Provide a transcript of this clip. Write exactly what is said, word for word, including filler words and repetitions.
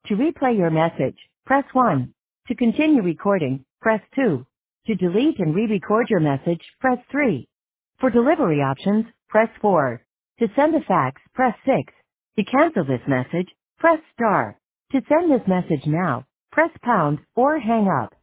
To replay your message, press one. To continue recording, press two. To delete and re-record your message, press three. For delivery options, press four. To send a fax, press six. To cancel this message, press star. To send this message now, press pound or hang up.